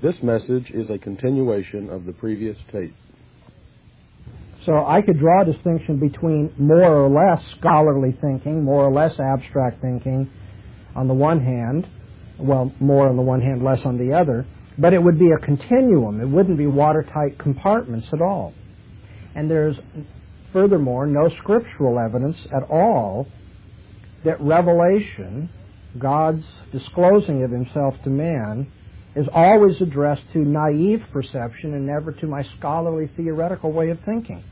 This message is a continuation of the previous tape. So I could draw a distinction between more or less scholarly thinking, more or less abstract thinking on the one hand, well, more on the one hand, less on the other, but it would be a continuum. It wouldn't be watertight compartments at all. And there's, furthermore, no scriptural evidence at all that revelation, God's disclosing of himself to man, is always addressed to naive perception and never to my scholarly theoretical way of thinking.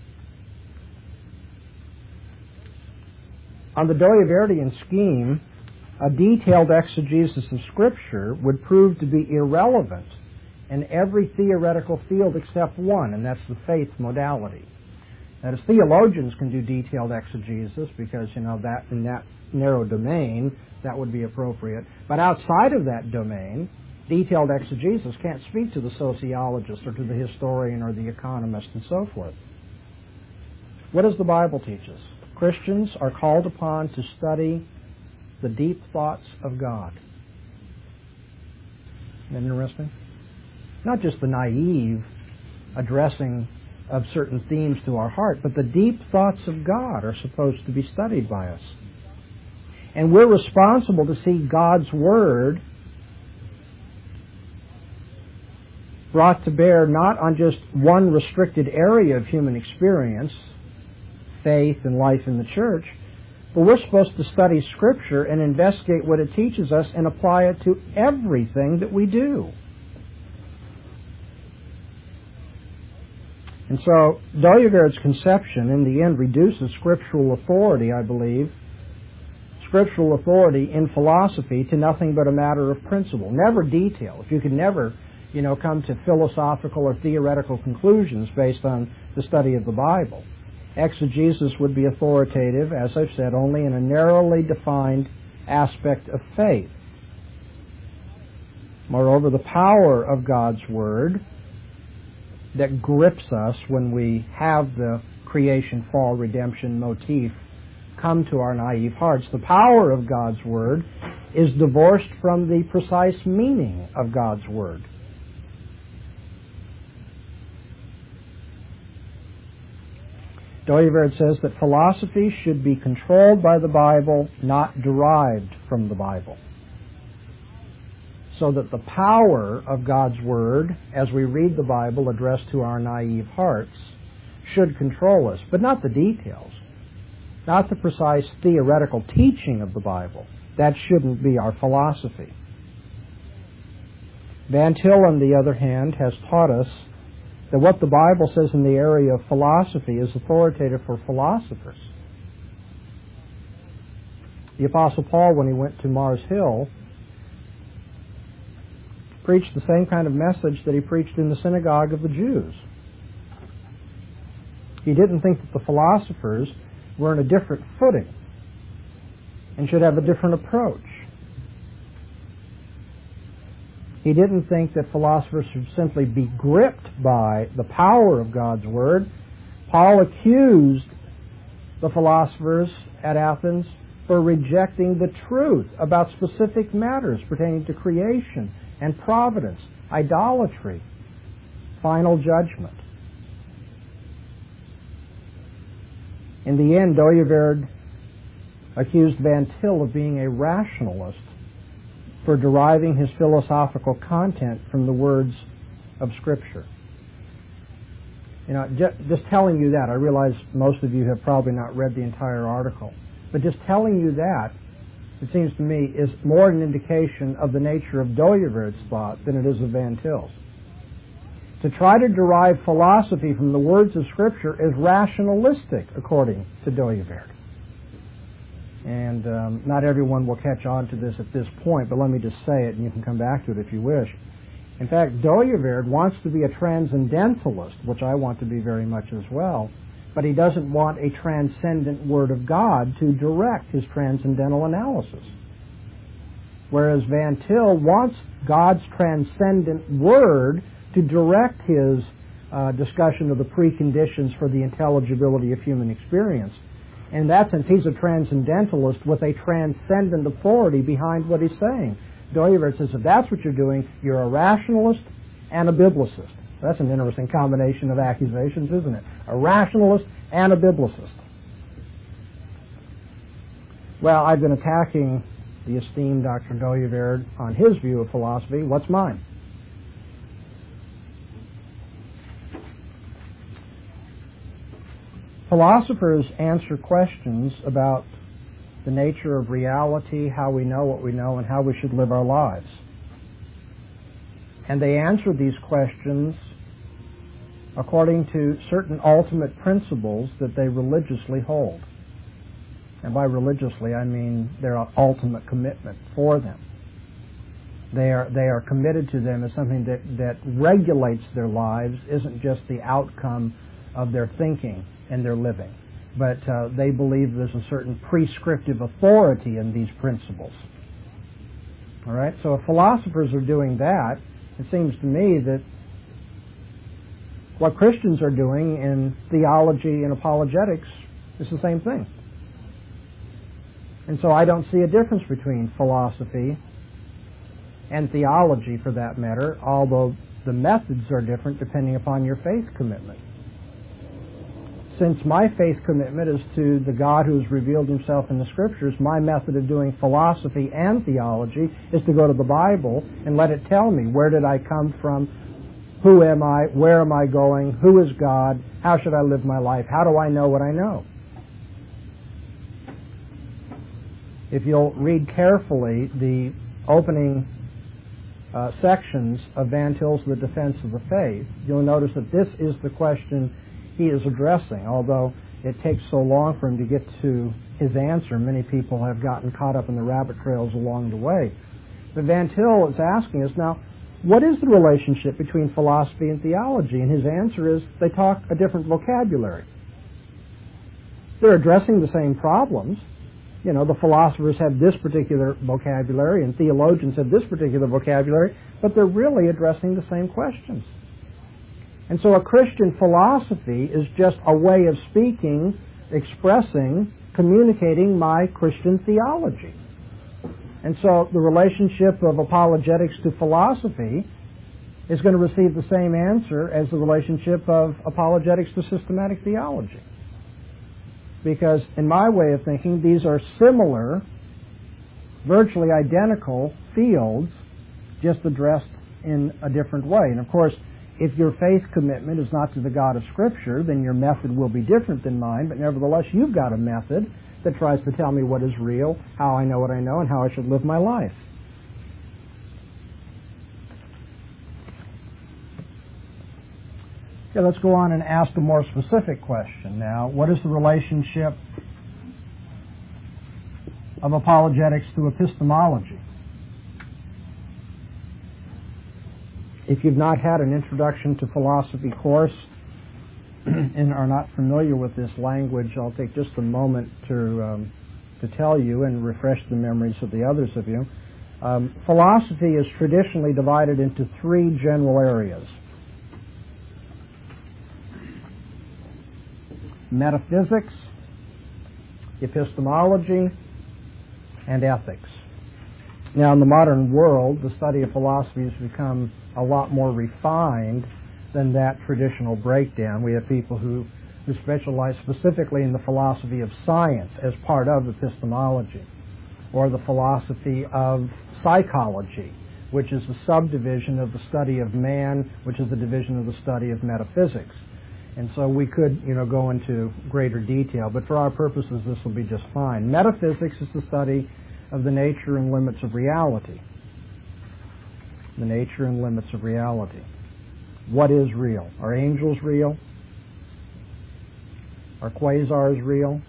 On the Doyeverdian scheme, a detailed exegesis of Scripture would prove to be irrelevant in every theoretical field except one, and that's the faith modality. That is, theologians can do detailed exegesis because, that in that narrow domain, that would be appropriate. But outside of that domain, detailed exegesis can't speak to the sociologist or to the historian or the economist and so forth. What does the Bible teach us? Christians are called upon to study the deep thoughts of God. Isn't that interesting? Not just the naive addressing of certain themes to our heart, but the deep thoughts of God are supposed to be studied by us. And we're responsible to see God's Word brought to bear not on just one restricted area of human experience, faith and life in the church, but we're supposed to study Scripture and investigate what it teaches us and apply it to everything that we do. And so Doyeverd's conception in the end reduces scriptural authority, I believe, scriptural authority in philosophy to nothing but a matter of principle, never detail. If you could never, come to philosophical or theoretical conclusions based on the study of the Bible. Exegesis would be authoritative, as I've said, only in a narrowly defined aspect of faith. Moreover, the power of God's Word that grips us when we have the creation, fall, redemption motif come to our naive hearts, the power of God's Word is divorced from the precise meaning of God's Word. Doyeverd says that philosophy should be controlled by the Bible, not derived from the Bible. So that the power of God's Word, as we read the Bible addressed to our naive hearts, should control us, but not the details, not the precise theoretical teaching of the Bible. That shouldn't be our philosophy. Van Til, on the other hand, has taught us that what the Bible says in the area of philosophy is authoritative for philosophers. The Apostle Paul, when he went to Mars Hill, preached the same kind of message that he preached in the synagogue of the Jews. He didn't think that the philosophers were in a different footing and should have a different approach. He didn't think that philosophers should simply be gripped by the power of God's Word. Paul accused the philosophers at Athens for rejecting the truth about specific matters pertaining to creation and providence, idolatry, final judgment. In the end, Doyeverd accused Van Til of being a rationalist for deriving his philosophical content from the words of Scripture. Just telling you that, I realize most of you have probably not read the entire article, but just telling you that, it seems to me, is more an indication of the nature of Doyeverd's thought than it is of Van Til's. To try to derive philosophy from the words of Scripture is rationalistic, according to Doyeverd. And not everyone will catch on to this at this point, but let me just say it, and you can come back to it if you wish. In fact, Doyeverd wants to be a transcendentalist, which I want to be very much as well, but he doesn't want a transcendent Word of God to direct his transcendental analysis. Whereas Van Til wants God's transcendent Word to direct his discussion of the preconditions for the intelligibility of human experience. In that sense, he's a transcendentalist with a transcendent authority behind what he's saying. Doyeverd says, if that's what you're doing, you're a rationalist and a biblicist. That's an interesting combination of accusations, isn't it? A rationalist and a biblicist. Well, I've been attacking the esteemed Dr. Dooyeweerd on his view of philosophy. What's mine? Philosophers answer questions about the nature of reality, how we know what we know, and how we should live our lives. And they answer these questions according to certain ultimate principles that they religiously hold. And by religiously, I mean their ultimate commitment for them. They are committed to them as something that regulates their lives, isn't just the outcome of their thinking and their living. But they believe there's a certain prescriptive authority in these principles. All right? So if philosophers are doing that, it seems to me that what Christians are doing in theology and apologetics is the same thing. And so I don't see a difference between philosophy and theology, for that matter, although the methods are different depending upon your faith commitment. Since my faith commitment is to the God who has revealed himself in the Scriptures, my method of doing philosophy and theology is to go to the Bible and let it tell me, where did I come from, who am I, where am I going, who is God, how should I live my life, how do I know what I know? If you'll read carefully the opening sections of Van Til's The Defense of the Faith, you'll notice that this is the question he is addressing. Although it takes so long for him to get to his answer, many people have gotten caught up in the rabbit trails along the way. But Van Til is asking us, now, what is the relationship between philosophy and theology? And his answer is, they talk a different vocabulary. They're addressing the same problems. You know, the philosophers have this particular vocabulary and theologians have this particular vocabulary, but they're really addressing the same questions. And so a Christian philosophy is just a way of speaking, expressing, communicating my Christian theology. And so the relationship of apologetics to philosophy is going to receive the same answer as the relationship of apologetics to systematic theology. Because in my way of thinking, these are similar, virtually identical fields, just addressed in a different way. And of course, if your faith commitment is not to the God of Scripture, then your method will be different than mine, but nevertheless, you've got a method that tries to tell me what is real, how I know what I know, and how I should live my life. Okay, let's go on and ask a more specific question now. What is the relationship of apologetics to epistemology? If you've not had an introduction to philosophy course and are not familiar with this language, I'll take just a moment to tell you and refresh the memories of the others of you. Philosophy is traditionally divided into three general areas: metaphysics, epistemology, and ethics. Now, in the modern world, the study of philosophy has become a lot more refined than that traditional breakdown. We have people who specialize specifically in the philosophy of science as part of epistemology, or the philosophy of psychology, which is a subdivision of the study of man, which is a division of the study of metaphysics. And so we could, go into greater detail, but for our purposes, this will be just fine. Metaphysics is the study of the nature and limits of reality. The nature and limits of reality. What is real? Are angels real? Are quasars real?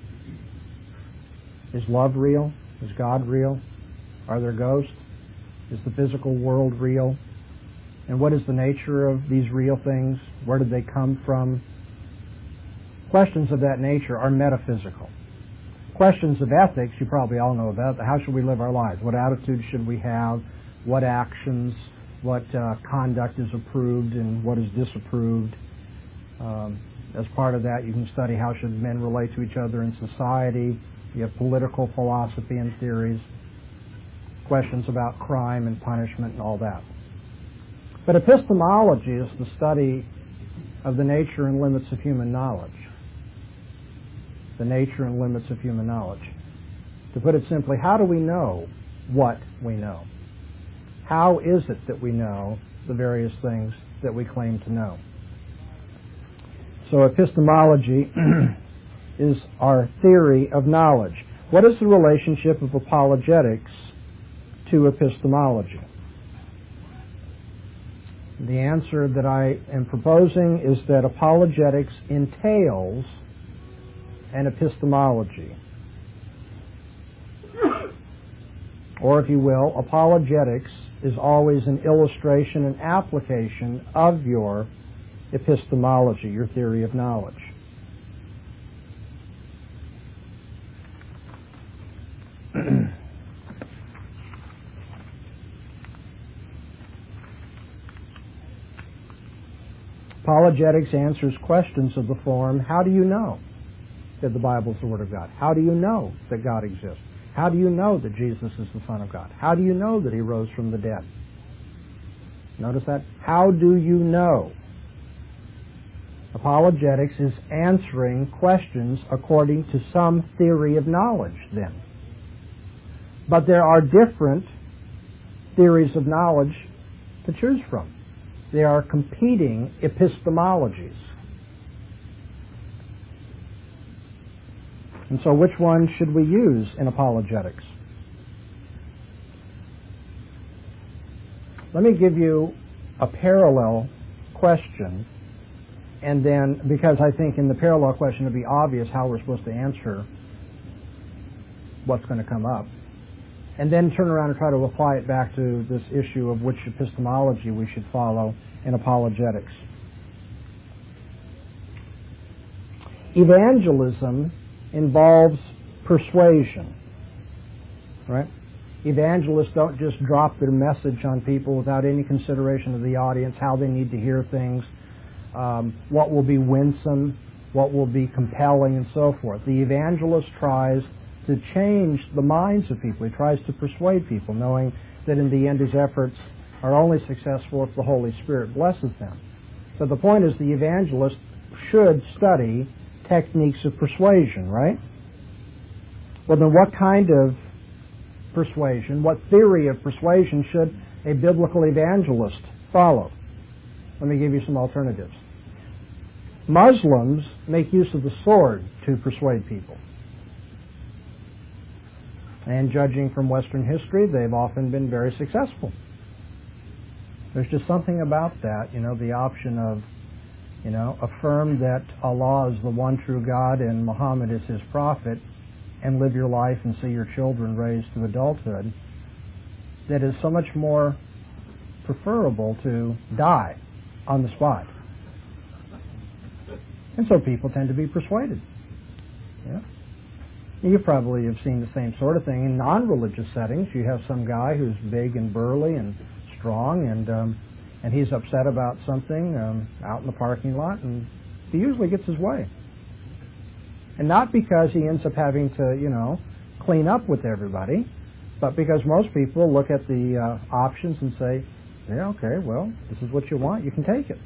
Is love real? Is God real? Are there ghosts? Is the physical world real? And what is the nature of these real things? Where did they come from? Questions of that nature are metaphysical. Questions of ethics, you probably all know about. How should we live our lives? What attitudes should we have? What actions, what conduct is approved and what is disapproved? As part of that, you can study how should men relate to each other in society. You have political philosophy and theories, questions about crime and punishment and all that. But epistemology is the study of the nature and limits of human knowledge. The nature and limits of human knowledge. To put it simply, how do we know what we know? How is it that we know the various things that we claim to know? So epistemology is our theory of knowledge. What is the relationship of apologetics to epistemology? The answer that I am proposing is that apologetics entails an epistemology. Or, if you will, apologetics is always an illustration and application of your epistemology, your theory of knowledge. Apologetics answers questions of the form, how do you know that the Bible is the Word of God? How do you know that God exists? How do you know that Jesus is the Son of God? How do you know that He rose from the dead? Notice that? How do you know? Apologetics is answering questions according to some theory of knowledge, then. But there are different theories of knowledge to choose from. They are competing epistemologies. And so which one should we use in apologetics? Let me give you a parallel question, and then, because I think in the parallel question it'll be obvious how we're supposed to answer what's going to come up, and then turn around and try to apply it back to this issue of which epistemology we should follow in apologetics. Evangelism involves persuasion, right? Evangelists don't just drop their message on people without any consideration of the audience, how they need to hear things, what will be winsome, what will be compelling, and so forth. The evangelist tries to change the minds of people. He tries to persuade people, knowing that in the end his efforts are only successful if the Holy Spirit blesses them. So the point is, the evangelist should study techniques of persuasion, right? Well, then what kind of persuasion, what theory of persuasion should a biblical evangelist follow? Let me give you some alternatives. Muslims make use of the sword to persuade people. And judging from Western history, they've often been very successful. There's just something about that, the option of, affirm that Allah is the one true God and Muhammad is his prophet, and live your life and see your children raised to adulthood, that is so much more preferable to die on the spot. And so people tend to be persuaded. Yeah. You probably have seen the same sort of thing in non-religious settings. You have some guy who's big and burly and strong, and he's upset about something out in the parking lot, and he usually gets his way. And not because he ends up having to, clean up with everybody, but because most people look at the options and say, yeah, okay, well, this is what you want, you can take it.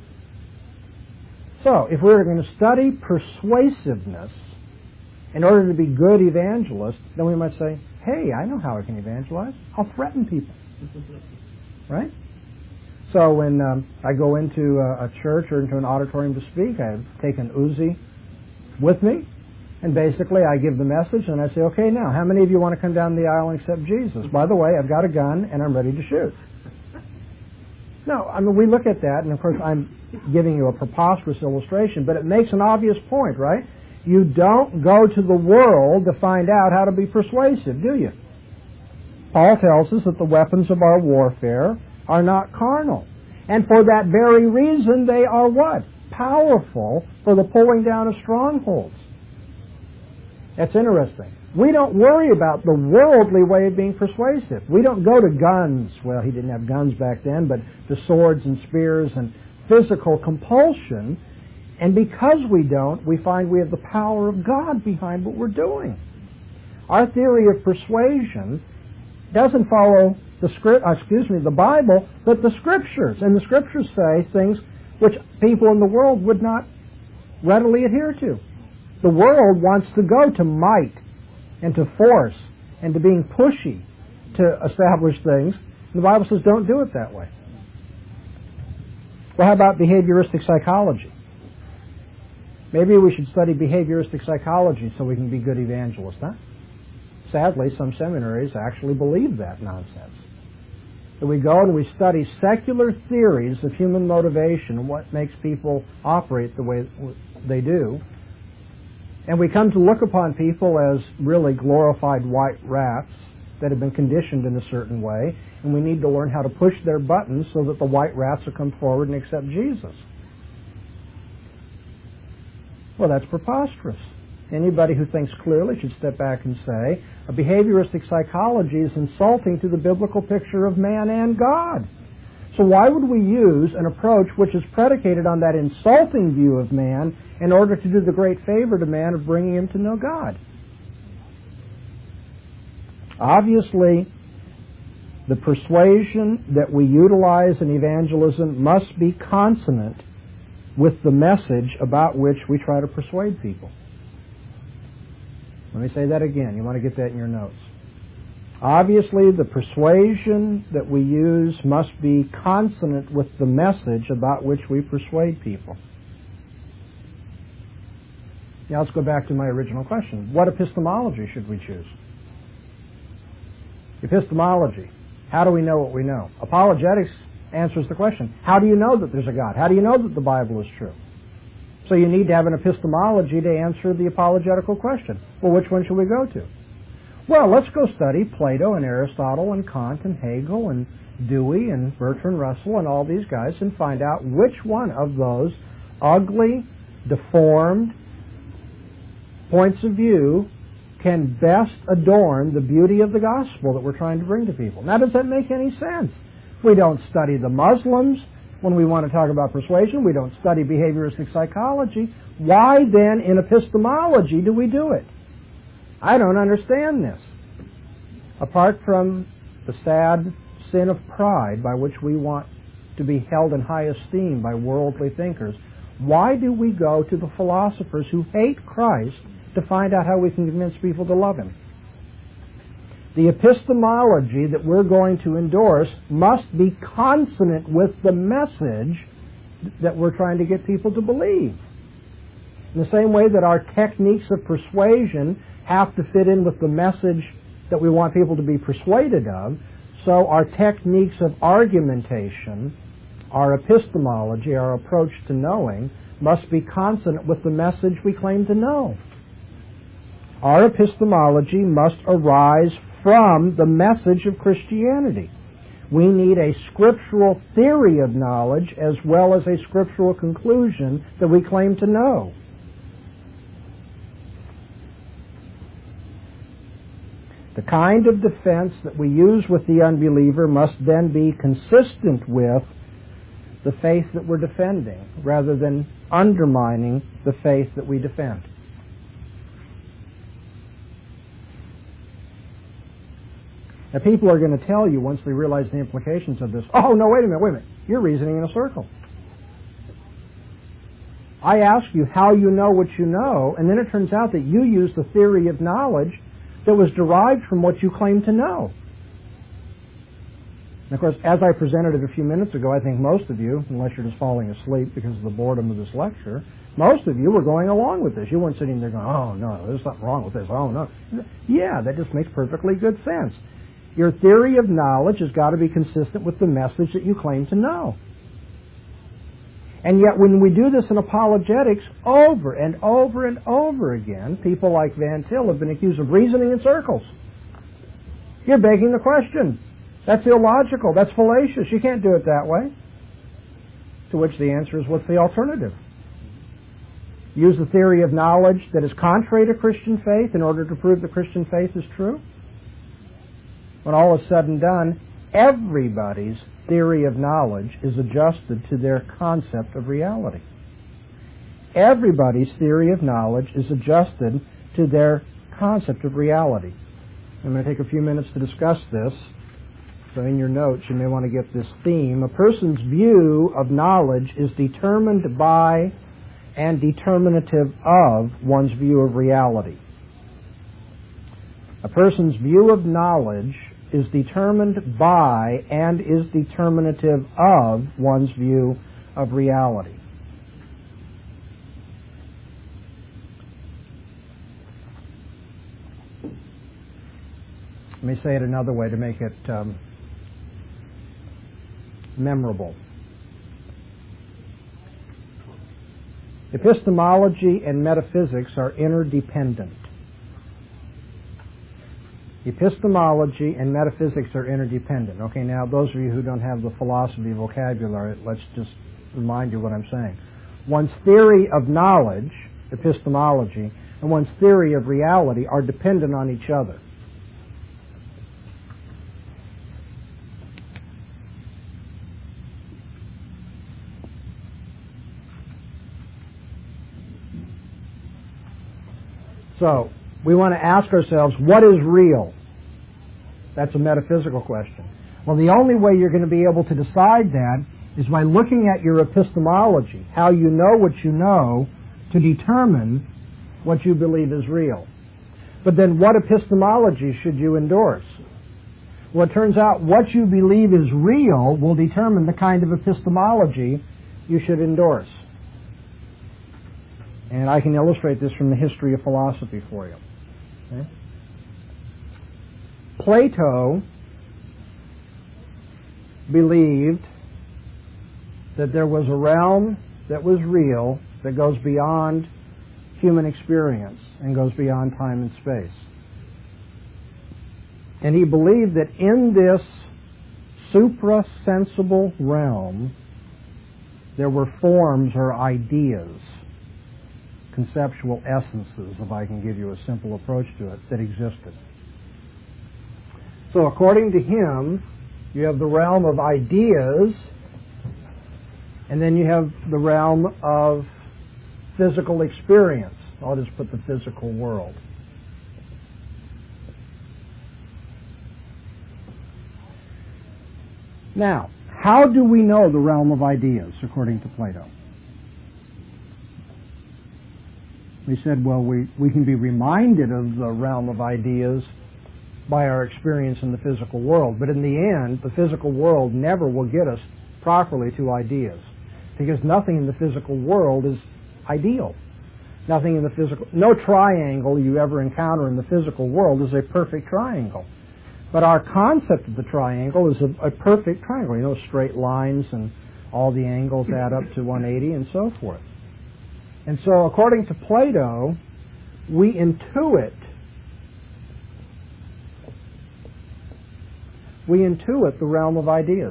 So, if we're going to study persuasiveness in order to be good evangelists, then we might say, hey, I know how I can evangelize. I'll threaten people. Right? So when I go into a church or into an auditorium to speak, I take an Uzi with me, and basically I give the message, and I say, okay, now, how many of you want to come down the aisle and accept Jesus? By the way, I've got a gun, and I'm ready to shoot. No, we look at that, and of course I'm giving you a preposterous illustration, but it makes an obvious point, right? You don't go to the world to find out how to be persuasive, do you? Paul tells us that the weapons of our warfare are not carnal. And for that very reason, they are what? Powerful for the pulling down of strongholds. That's interesting. We don't worry about the worldly way of being persuasive. We don't go to guns. Well, he didn't have guns back then, but to swords and spears and physical compulsion. And because we don't, we find we have the power of God behind what we're doing. Our theory of persuasion doesn't follow the Bible, but the Scriptures. And the Scriptures say things which people in the world would not readily adhere to. The world wants to go to might and to force and to being pushy to establish things. And the Bible says don't do it that way. Well, how about behavioristic psychology? Maybe we should study behavioristic psychology so we can be good evangelists, huh? Sadly, some seminaries actually believe that nonsense. That we go and we study secular theories of human motivation and what makes people operate the way they do, and we come to look upon people as really glorified white rats that have been conditioned in a certain way, and we need to learn how to push their buttons so that the white rats will come forward and accept Jesus. Well, that's preposterous. Anybody who thinks clearly should step back and say, a behavioristic psychology is insulting to the biblical picture of man and God. So why would we use an approach which is predicated on that insulting view of man in order to do the great favor to man of bringing him to know God? Obviously, the persuasion that we utilize in evangelism must be consonant with the message about which we try to persuade people. Let me say that again. You want to get that in your notes. Obviously, the persuasion that we use must be consonant with the message about which we persuade people. Now let's go back to my original question. What epistemology should we choose? Epistemology. How do we know what we know? Apologetics answers the question. How do you know that there's a God? How do you know that the Bible is true? So you need to have an epistemology to answer the apologetical question. Well, which one should we go to? Well, let's go study Plato and Aristotle and Kant and Hegel and Dewey and Bertrand Russell and all these guys and find out which one of those ugly, deformed points of view can best adorn the beauty of the gospel that we're trying to bring to people. Now, does that make any sense? We don't study the Muslims when we want to talk about persuasion. We don't study behavioristic psychology. Why then, in epistemology, do we do it? I don't understand this. Apart from the sad sin of pride by which we want to be held in high esteem by worldly thinkers, why do we go to the philosophers who hate Christ to find out how we can convince people to love Him? The epistemology that we're going to endorse must be consonant with the message that we're trying to get people to believe. In the same way that our techniques of persuasion have to fit in with the message that we want people to be persuaded of, so our techniques of argumentation, our epistemology, our approach to knowing, must be consonant with the message we claim to know. Our epistemology must arise from the message of Christianity. We need a scriptural theory of knowledge as well as a scriptural conclusion that we claim to know. The kind of defense that we use with the unbeliever must then be consistent with the faith that we're defending, rather than undermining the faith that we defend. Now, people are going to tell you, once they realize the implications of this, oh, no, wait a minute, you're reasoning in a circle. I ask you how you know what you know, and then it turns out that you use the theory of knowledge that was derived from what you claim to know. And of course, as I presented it a few minutes ago, I think most of you, unless you're just falling asleep because of the boredom of this lecture, most of you were going along with this. You weren't sitting there going, oh, no, there's something wrong with this. Oh, no. Yeah, that just makes perfectly good sense. Your theory of knowledge has got to be consistent with the message that you claim to know. And yet when we do this in apologetics over and over and over again, people like Van Til have been accused of reasoning in circles. You're begging the question. That's illogical. That's fallacious. You can't do it that way. To which the answer is, what's the alternative? Use the theory of knowledge that is contrary to Christian faith in order to prove the Christian faith is true? When all is said and done, everybody's theory of knowledge is adjusted to their concept of reality. Everybody's theory of knowledge is adjusted to their concept of reality. I'm going to take a few minutes to discuss this. So in your notes, you may want to get this theme. A person's view of knowledge is determined by and determinative of one's view of reality. A person's view of knowledge is determined by and is determinative of one's view of reality. Let me say it another way to make it memorable. Epistemology and metaphysics are interdependent. Epistemology and metaphysics are interdependent. Okay, now those of you who don't have the philosophy vocabulary, let's just remind you what I'm saying. One's theory of knowledge, epistemology, and one's theory of reality are dependent on each other. So, we want to ask ourselves, what is real? That's a metaphysical question. Well, the only way you're going to be able to decide that is by looking at your epistemology, how you know what you know, to determine what you believe is real. But then what epistemology should you endorse? Well, it turns out what you believe is real will determine the kind of epistemology you should endorse. And I can illustrate this from the history of philosophy for you. Okay? Plato believed that there was a realm that was real that goes beyond human experience and goes beyond time and space. And he believed that in this suprasensible realm there were forms or ideas, conceptual essences, if I can give you a simple approach to it, that existed. So according to him, you have the realm of ideas, and then you have the realm of physical experience. I'll just put the physical world. Now, how do we know the realm of ideas, according to Plato? We said, well, we can be reminded of the realm of ideas by our experience in the physical world. But in the end, the physical world never will get us properly to ideas, because nothing in the physical world is ideal. Nothing in the physical, no triangle you ever encounter in the physical world is a perfect triangle. But our concept of the triangle is a perfect triangle. You know, straight lines and all the angles add up to 180 and so forth. And so according to Plato, we intuit the realm of ideas.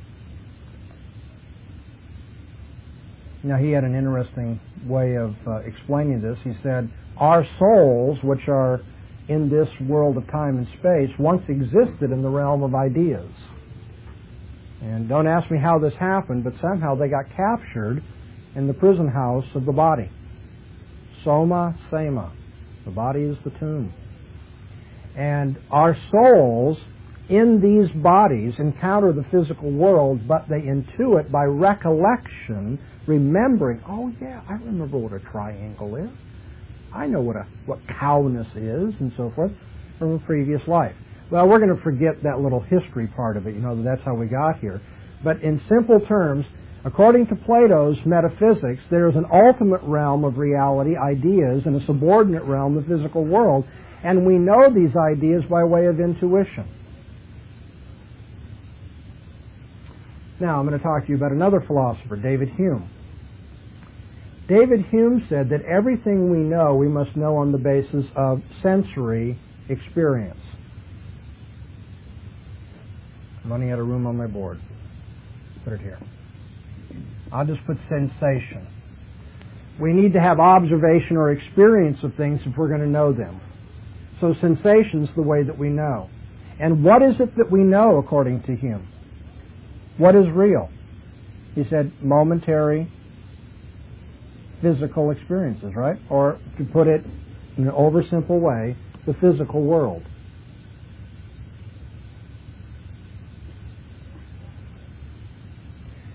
Now, he had an interesting way of explaining this. He said, our souls, which are in this world of time and space, once existed in the realm of ideas. And don't ask me how this happened, but somehow they got captured in the prison house of the body. Soma Sema. The body is the tomb. And our souls in these bodies encounter the physical world, but they intuit by recollection, remembering, oh yeah, I remember what a triangle is. I know what cowness is, and so forth, from a previous life. Well, we're going to forget that little history part of it, you know, that's how we got here. But in simple terms, according to Plato's metaphysics, there is an ultimate realm of reality, ideas, and a subordinate realm, the physical world, and we know these ideas by way of intuition. Now, I'm going to talk to you about another philosopher, David Hume. David Hume said that everything we know, we must know on the basis of sensory experience. I'm running out of room on my board. Put it here. I'll just put sensation. We need to have observation or experience of things if we're going to know them. So sensation's the way that we know. And what is it that we know, according to Hume? What is real? He said momentary physical experiences, right? Or to put it in an oversimple way, the physical world.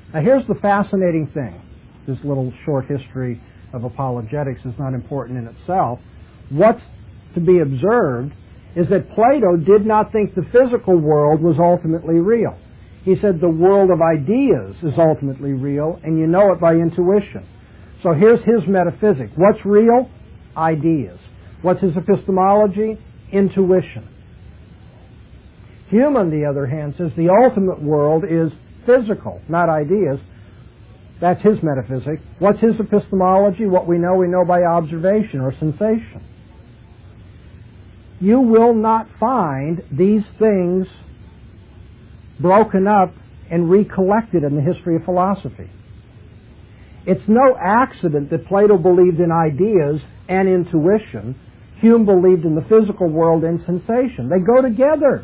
Now here's the fascinating thing. This little short history of apologetics is not important in itself. What's to be observed is that Plato did not think the physical world was ultimately real. He said the world of ideas is ultimately real, and you know it by intuition. So here's his metaphysics. What's real? Ideas. What's his epistemology? Intuition. Hume, on the other hand, says the ultimate world is physical, not ideas. That's his metaphysics. What's his epistemology? What we know by observation or sensation. You will not find these things broken up and recollected in the history of philosophy. It's no accident that Plato believed in ideas and intuition. Hume believed in the physical world and sensation. They go together.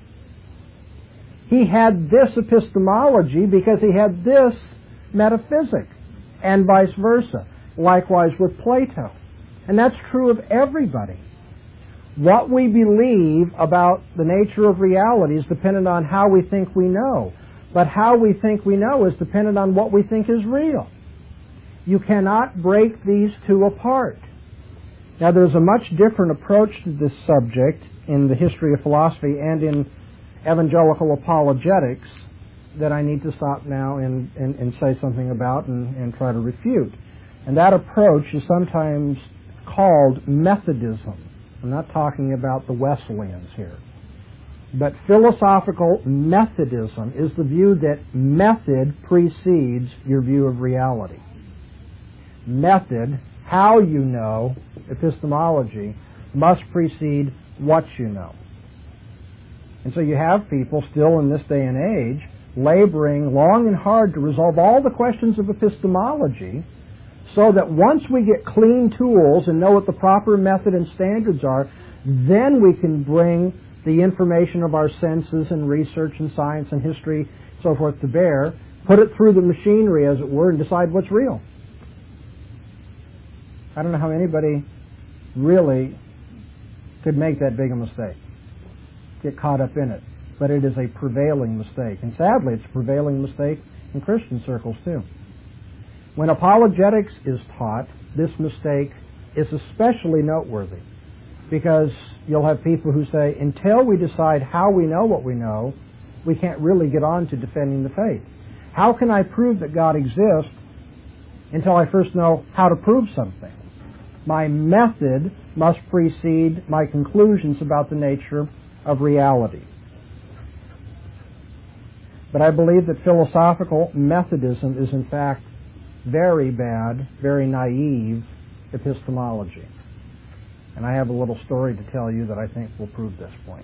He had this epistemology because he had this metaphysic, and vice versa. Likewise with Plato. And that's true of everybody. What we believe about the nature of reality is dependent on how we think we know. But how we think we know is dependent on what we think is real. You cannot break these two apart. Now there's a much different approach to this subject in the history of philosophy and in evangelical apologetics that I need to stop now and say something about and try to refute. And that approach is sometimes called Methodism. I'm not talking about the Wesleyans here. But philosophical Methodism is the view that method precedes your view of reality. Method, how you know, epistemology, must precede what you know. And so you have people still in this day and age laboring long and hard to resolve all the questions of epistemology so that once we get clean tools and know what the proper method and standards are, then we can bring the information of our senses and research and science and history, so forth, to bear, put it through the machinery, as it were, and decide what's real. I don't know how anybody really could make that big a mistake, get caught up in it. But it is a prevailing mistake. And sadly, it's a prevailing mistake in Christian circles, too. When apologetics is taught, this mistake is especially noteworthy because you'll have people who say, until we decide how we know what we know, we can't really get on to defending the faith. How can I prove that God exists until I first know how to prove something? My method must precede my conclusions about the nature of reality. But I believe that philosophical Methodism is in fact very bad, very naive epistemology. And I have a little story to tell you that I think will prove this point.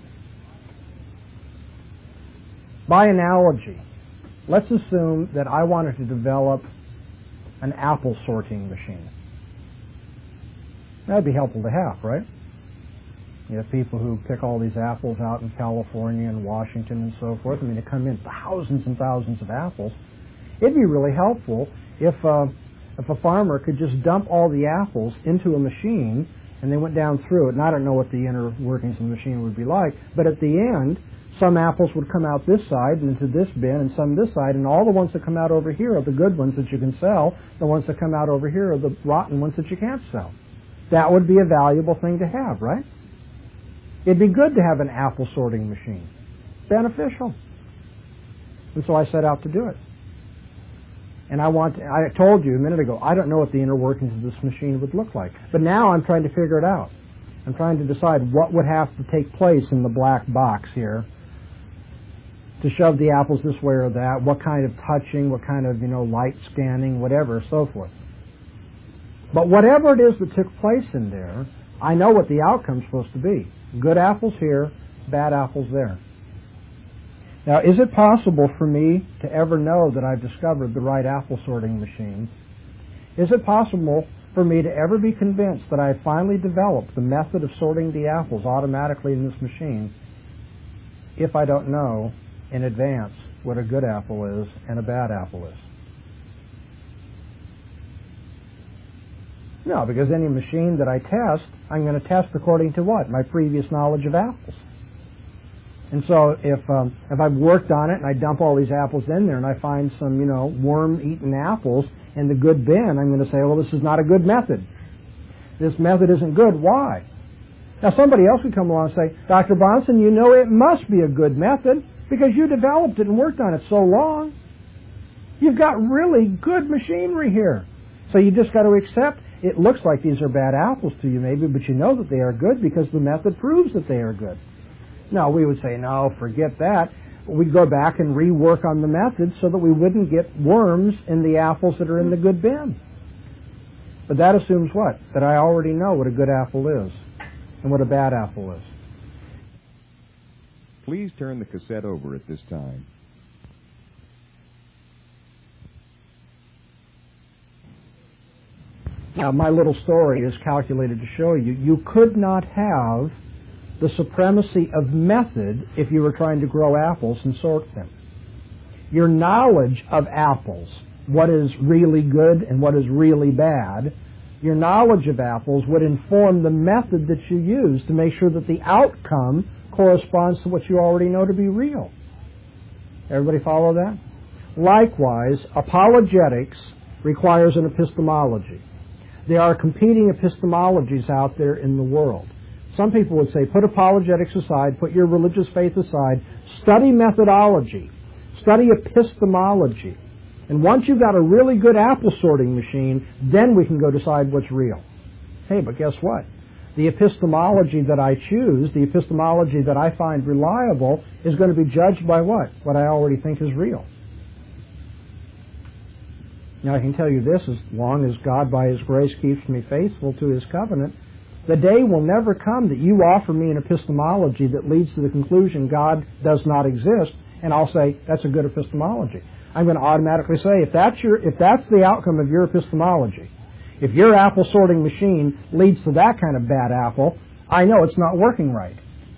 By analogy, let's assume that I wanted to develop an apple sorting machine. That'd be helpful to have, right? You have people who pick all these apples out in California and Washington and so forth. I mean, they come in thousands and thousands of apples. It'd be really helpful if a farmer could just dump all the apples into a machine and they went down through it. And I don't know what the inner workings of the machine would be like, but at the end, some apples would come out this side and into this bin and some this side, and all the ones that come out over here are the good ones that you can sell. The ones that come out over here are the rotten ones that you can't sell. That would be a valuable thing to have, right? It'd be good to have an apple sorting machine. Beneficial. And so I set out to do it. And I told you a minute ago, I don't know what the inner workings of this machine would look like. But now I'm trying to figure it out. I'm trying to decide what would have to take place in the black box here to shove the apples this way or that, what kind of touching, what kind of, light scanning, whatever, so forth. But whatever it is that took place in there, I know what the outcome's supposed to be. Good apples here, bad apples there. Now, is it possible for me to ever know that I've discovered the right apple sorting machine? Is it possible for me to ever be convinced that I finally developed the method of sorting the apples automatically in this machine if I don't know in advance what a good apple is and a bad apple is? No, because any machine that I test, I'm going to test according to what? My previous knowledge of apples. And so if I've worked on it and I dump all these apples in there and I find some, worm-eaten apples in the good bin, I'm going to say, well, this is not a good method. This method isn't good. Why? Now, somebody else would come along and say, Dr. Bahnsen, it must be a good method because you developed it and worked on it so long. You've got really good machinery here. So you just got to accept it looks like these are bad apples to you maybe, but you know that they are good because the method proves that they are good. No, we would say, no, forget that. We'd go back and rework on the method so that we wouldn't get worms in the apples that are in the good bin. But that assumes what? That I already know what a good apple is and what a bad apple is. Please turn the cassette over at this time. Now, my little story is calculated to show you could not have the supremacy of method if you were trying to grow apples and sort them. Your knowledge of apples, what is really good and what is really bad, your knowledge of apples would inform the method that you use to make sure that the outcome corresponds to what you already know to be real. Everybody follow that? Likewise, apologetics requires an epistemology. There are competing epistemologies out there in the world. Some people would say, put apologetics aside, put your religious faith aside, study methodology, study epistemology. And once you've got a really good apple sorting machine, then we can go decide what's real. Hey, but guess what? The epistemology that I choose, the epistemology that I find reliable, is going to be judged by what? What I already think is real. Now, I can tell you this, as long as God, by His grace, keeps me faithful to His covenant, the day will never come that you offer me an epistemology that leads to the conclusion God does not exist, and I'll say, that's a good epistemology. I'm going to automatically say, if that's the outcome of your epistemology, if your apple sorting machine leads to that kind of bad apple, I know it's not working right.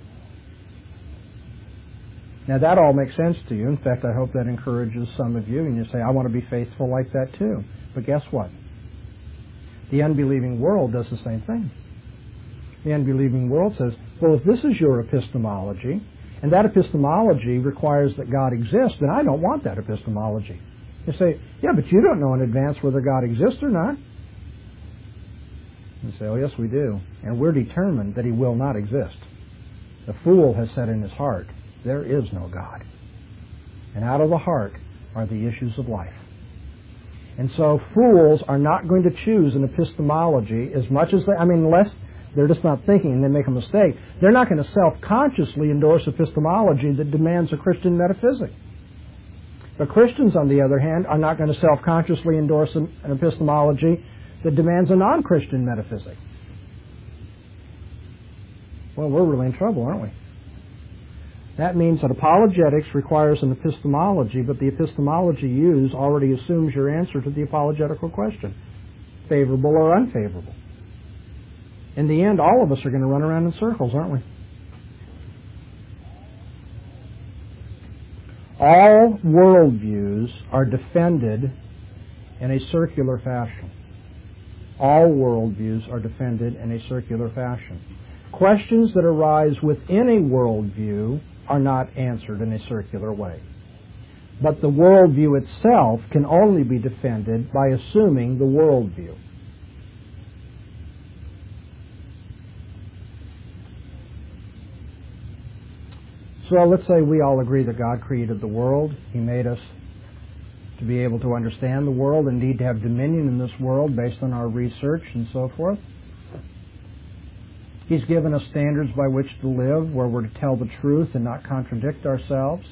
Now, that all makes sense to you. In fact, I hope that encourages some of you, and you say, I want to be faithful like that too. But guess what? The unbelieving world does the same thing. The unbelieving world says, well, if this is your epistemology, and that epistemology requires that God exists, then I don't want that epistemology. You say, yeah, but you don't know in advance whether God exists or not. You say, oh, yes, we do. And we're determined that He will not exist. The fool has said in his heart, there is no God. And out of the heart are the issues of life. And so fools are not going to choose an epistemology as much as unless they're just not thinking and they make a mistake, they're not going to self-consciously endorse epistemology that demands a Christian metaphysic. But Christians, on the other hand, are not going to self-consciously endorse an epistemology that demands a non-Christian metaphysic. Well, we're really in trouble, aren't we? That means that apologetics requires an epistemology, but the epistemology used already assumes your answer to the apologetical question, favorable or unfavorable. In the end, all of us are going to run around in circles, aren't we? All worldviews are defended in a circular fashion. All worldviews are defended in a circular fashion. Questions that arise within a worldview are not answered in a circular way. But the worldview itself can only be defended by assuming the worldview. So let's say we all agree that God created the world. He made us to be able to understand the world, indeed to have dominion in this world based on our research and so forth. He's given us standards by which to live, where we're to tell the truth and not contradict ourselves.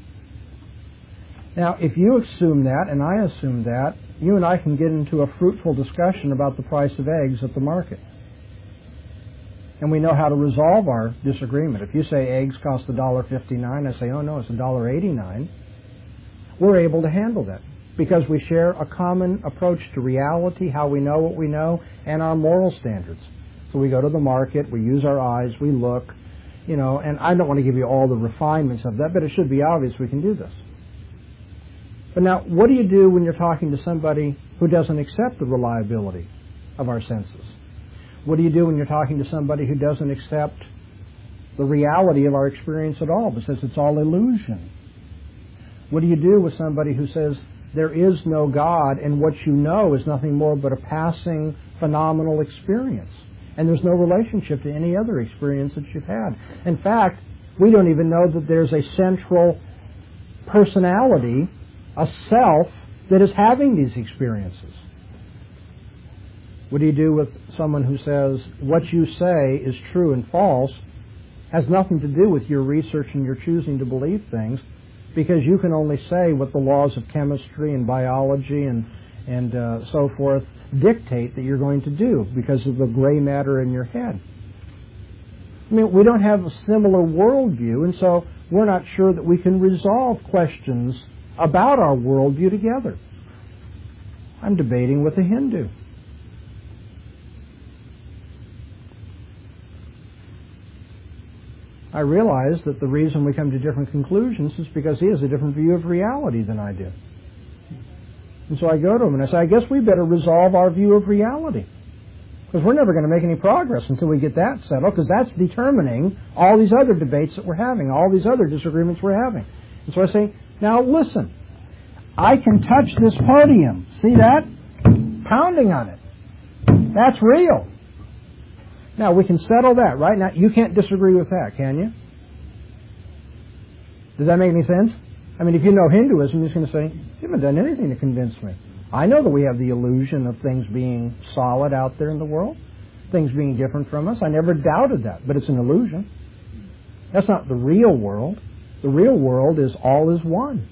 Now, if you assume that, and I assume that, you and I can get into a fruitful discussion about the price of eggs at the market. And we know how to resolve our disagreement. If you say eggs cost $1.59, I say, oh no, it's $1.89. We're able to handle that because we share a common approach to reality, how we know what we know, and our moral standards. So we go to the market, we use our eyes, we look, and I don't want to give you all the refinements of that, but it should be obvious we can do this. But now, what do you do when you're talking to somebody who doesn't accept the reliability of our senses? What do you do when you're talking to somebody who doesn't accept the reality of our experience at all, but says it's all illusion. What do you do with somebody who says there is no God and what you know is nothing more but a passing phenomenal experience, and there's no relationship to any other experience that you've had? In fact, we don't even know that there's a central personality, a self, that is having these experiences. What do you do with someone who says what you say is true and false, has nothing to do with your research and your choosing to believe things, because you can only say what the laws of chemistry and biology and so forth dictate that you're going to do because of the gray matter in your head? I mean, we don't have a similar worldview, and so we're not sure that we can resolve questions about our worldview together. I'm debating with a Hindu. I realize that the reason we come to different conclusions is because he has a different view of reality than I do. And so I go to him and I say, I guess we better resolve our view of reality, because we're never going to make any progress until we get that settled, because that's determining all these other debates that we're having, all these other disagreements we're having. And so I say, now listen, I can touch this podium. See that? Pounding on it. That's real. Now, we can settle that, right? Now, you can't disagree with that, can you? Does that make any sense? I mean, if you know Hinduism, you're just going to say, you haven't done anything to convince me. I know that we have the illusion of things being solid out there in the world, things being different from us. I never doubted that, but it's an illusion. That's not the real world. The real world is all is one.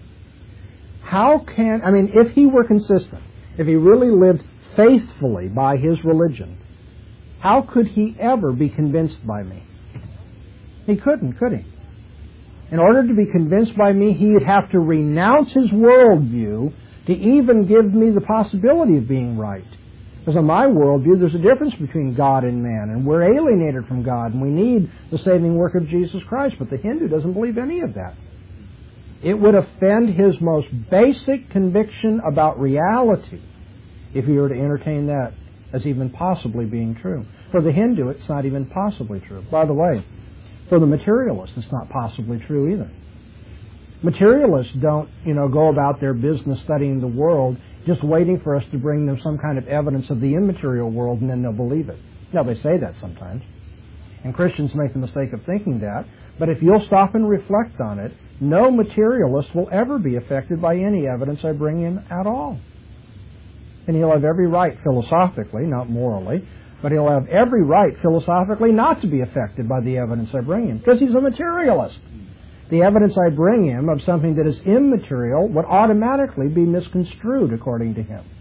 If he were consistent, if he really lived faithfully by his religion, how could he ever be convinced by me? He couldn't, could he? In order to be convinced by me, he'd have to renounce his worldview to even give me the possibility of being right. Because in my worldview, there's a difference between God and man, and we're alienated from God, and we need the saving work of Jesus Christ. But the Hindu doesn't believe any of that. It would offend his most basic conviction about reality if he were to entertain that as even possibly being true. For the Hindu, it's not even possibly true. By the way, for the materialist, it's not possibly true either. Materialists don't, go about their business studying the world, just waiting for us to bring them some kind of evidence of the immaterial world, and then they'll believe it. Now, they say that sometimes, and Christians make the mistake of thinking that, but if you'll stop and reflect on it, no materialist will ever be affected by any evidence I bring him at all. And he'll have every right philosophically, not morally, but he'll have every right philosophically not to be affected by the evidence I bring him, because he's a materialist. The evidence I bring him of something that is immaterial would automatically be misconstrued according to him.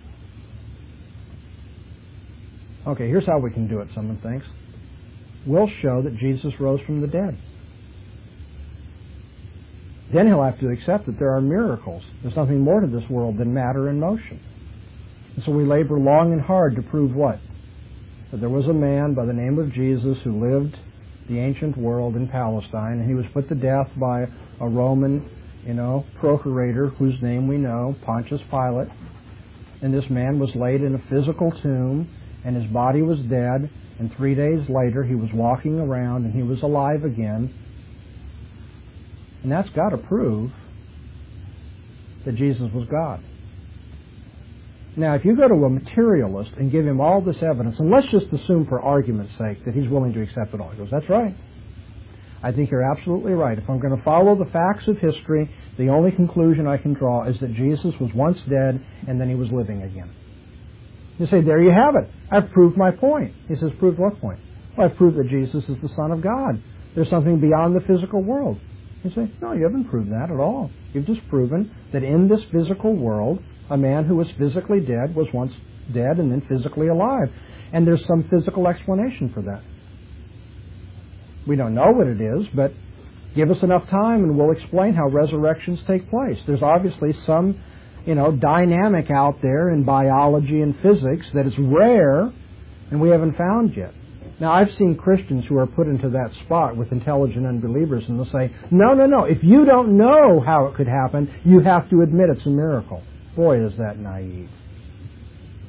Okay, here's how we can do it, someone thinks. We'll show that Jesus rose from the dead. Then he'll have to accept that there are miracles. There's something more to this world than matter and motion. And so we labor long and hard to prove what? That there was a man by the name of Jesus who lived the ancient world in Palestine, and he was put to death by a Roman, procurator whose name we know, Pontius Pilate. And this man was laid in a physical tomb, and his body was dead, and 3 days later he was walking around and he was alive again. And that's got to prove that Jesus was God. Now, if you go to a materialist and give him all this evidence, and let's just assume for argument's sake that he's willing to accept it all. He goes, that's right. I think you're absolutely right. If I'm going to follow the facts of history, the only conclusion I can draw is that Jesus was once dead and then he was living again. You say, there you have it. I've proved my point. He says, proved what point? Well, I've proved that Jesus is the Son of God. There's something beyond the physical world. You say, no, you haven't proved that at all. You've just proven that in this physical world, a man who was physically dead was once dead and then physically alive. And there's some physical explanation for that. We don't know what it is, but give us enough time and we'll explain how resurrections take place. There's obviously some, dynamic out there in biology and physics that is rare and we haven't found yet. Now, I've seen Christians who are put into that spot with intelligent unbelievers, and they'll say, no, if you don't know how it could happen, you have to admit it's a miracle. Boy, is that naive.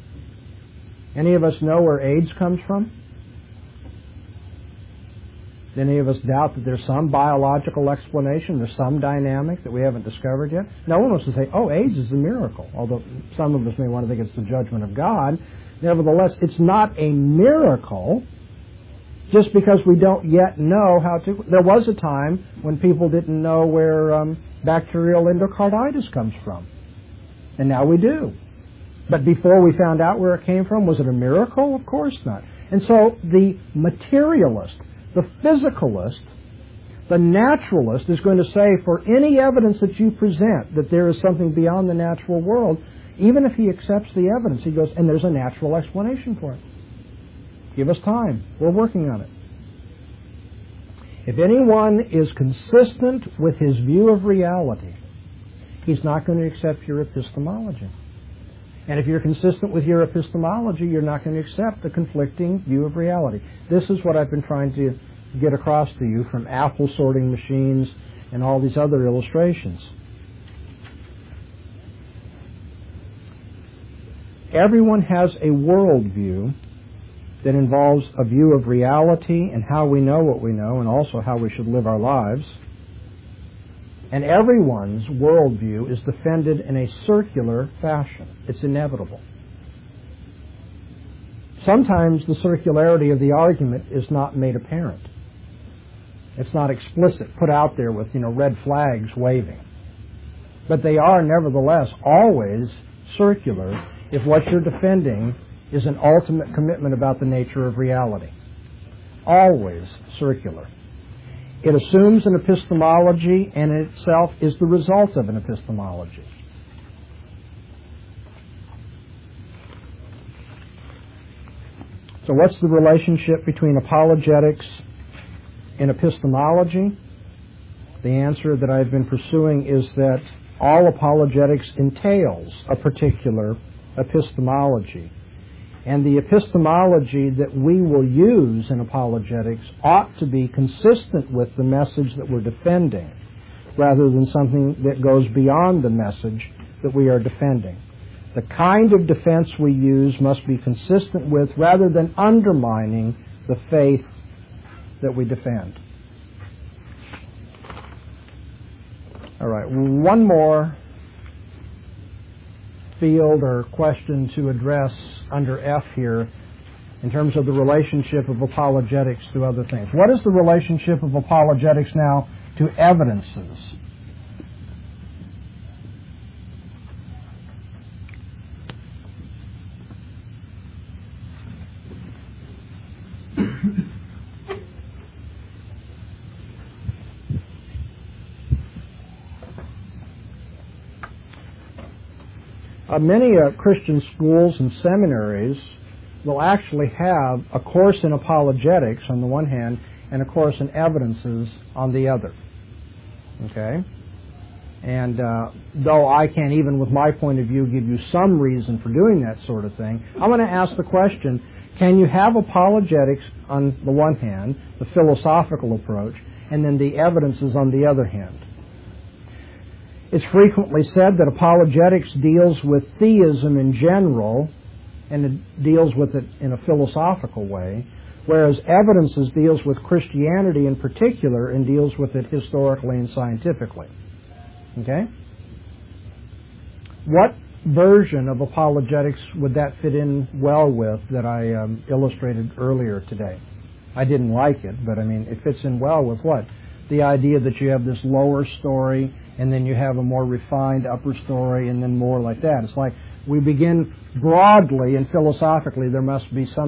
Any of us know where AIDS comes from? Do any of us doubt that there's some biological explanation, there's some dynamic that we haven't discovered yet? No one wants to say, oh, AIDS is a miracle, although some of us may want to think it's the judgment of God. Nevertheless, it's not a miracle just because we don't yet know how to... There was a time when people didn't know where bacterial endocarditis comes from, and now we do. But before we found out where it came from, was it a miracle? Of course not. And so the materialist, the physicalist, the naturalist is going to say for any evidence that you present that there is something beyond the natural world, even if he accepts the evidence, he goes, and there's a natural explanation for it. Give us time. We're working on it. If anyone is consistent with his view of reality, he's not going to accept your epistemology. And if you're consistent with your epistemology, you're not going to accept the conflicting view of reality. This is what I've been trying to get across to you from apple sorting machines and all these other illustrations. Everyone has a worldview that involves a view of reality and how we know what we know and also how we should live our lives. And everyone's worldview is defended in a circular fashion. It's inevitable. Sometimes the circularity of the argument is not made apparent. It's not explicit, put out there with, red flags waving. But they are nevertheless always circular if what you're defending is an ultimate commitment about the nature of reality. Always circular. It assumes an epistemology and in itself is the result of an epistemology. So what's the relationship between apologetics and epistemology? The answer that I've been pursuing is that all apologetics entails a particular epistemology. And the epistemology that we will use in apologetics ought to be consistent with the message that we're defending, rather than something that goes beyond the message that we are defending. The kind of defense we use must be consistent with, rather than undermining the faith that we defend. All right, one more field or question to address under F here in terms of the relationship of apologetics to other things. What is the relationship of apologetics now to evidences? Many Christian schools and seminaries will actually have a course in apologetics on the one hand and a course in evidences on the other. Okay? And though I can't even with my point of view give you some reason for doing that sort of thing, I'm going to ask the question, can you have apologetics on the one hand, the philosophical approach, and then the evidences on the other hand? It's frequently said that apologetics deals with theism in general, and it deals with it in a philosophical way, whereas evidences deals with Christianity in particular and deals with it historically and scientifically. Okay? What version of apologetics would that fit in well with that I illustrated earlier today? I didn't like it, but it fits in well with what? The idea that you have this lower story and then you have a more refined upper story and then more like that. It's like we begin broadly and philosophically there must be some